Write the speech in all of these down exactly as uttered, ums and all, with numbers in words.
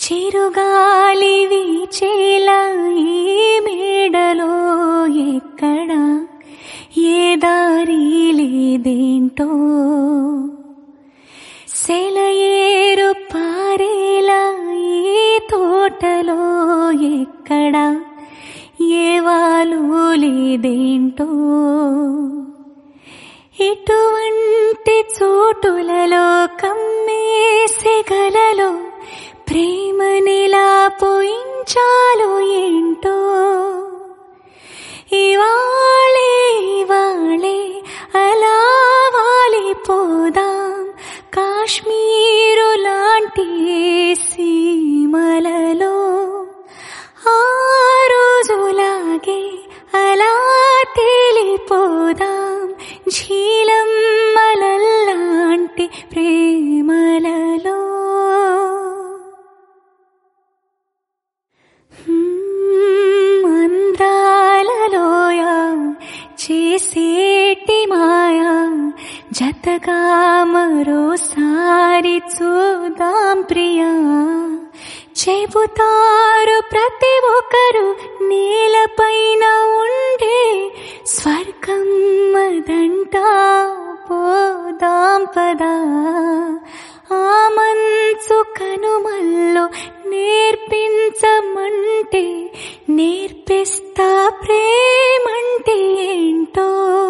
చిరుగాలి వీచేలా ఈ మేడలో ఎక్కడ ఏ దారి లేదేంటో, సెలయేరు పారేలా ఈ తోటలో ఎక్కడ ఏ వాలు లేదేంటో, ఇటువంటి చోటులలో కమ్మేసెగలలో ప్రేమనిలా పోయించాలో ఏంటో. ఇవాళే ఇవాళే అలా వాలిపోదాం కాశ్మీరు లాంటి సీమలలో, ఆ రోజులాగే అలా తేలిపోదాం ఝీలమ్మలలాంటి ప్రేమలలో. అందాలలోయ చేసేటి మాయా జతగా మరోసారి చూద్దాం ప్రియా. చెబుతారు ప్రతి ఒక్కరు నేలపైన ఉండే స్వర్గం అదంటా, పోదాం పదా ఆ మంచు కనుమల్లో నేర్పించమంటే నేర్పిస్తా ప్రేమంటే ఏంటో.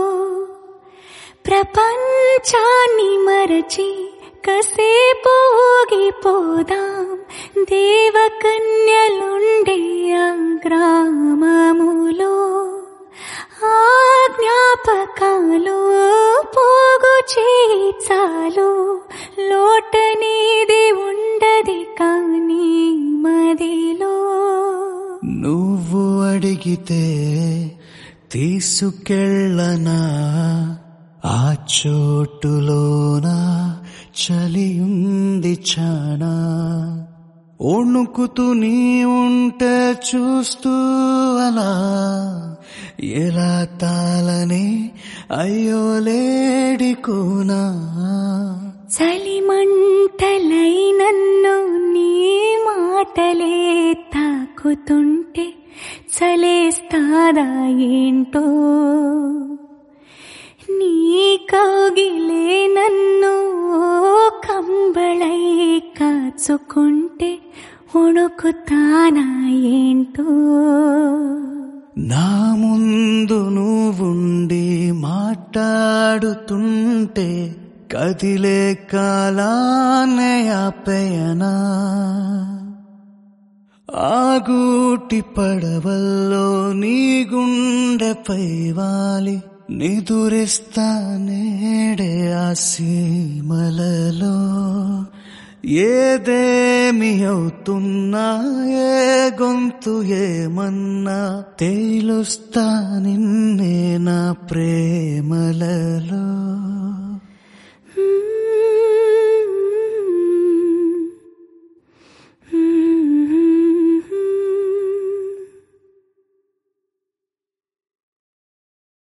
ప్రపంచాన్ని మరచి కసేపు ఊగిపోదాం దేవకన్యలుండే ఆ గ్రామములో, ఆ జ్ఞాపకాలు పోగు చేయించాలు లోటనేది ఉండది కానీ మదిలో. నువ్వు అడిగితే తీసుకెళ్ళనా ఆ చోటులోనా చలి ఉంది చానా, వణుకుతూ నీ ఉంటే చూస్తూ అలా ఎలా తాళనే అయ్యో లేడికోనా. చలిమంటలై నన్ను నీ మాటలే తాకుతుంటే చలేస్తాదా ఏంటో, నీ కౌగిలే నన్ను కంబళై కాచుకుంటే వణుకుతానా ఏంటో. నా ముందు నువ్వుండి మాట్లాడుతుంటే కదిలే కాలానే ఆపేయనా, ఆగూటి పడవల్లో నీ గుండెపై వాలి నిదురిస్తా నేడే ఆ సీమలలో. ఏదేమి అవుతున్నా ఏ గొంతు ఏమన్నా తేలుస్తా నిన్నే నా ప్రేమలలో.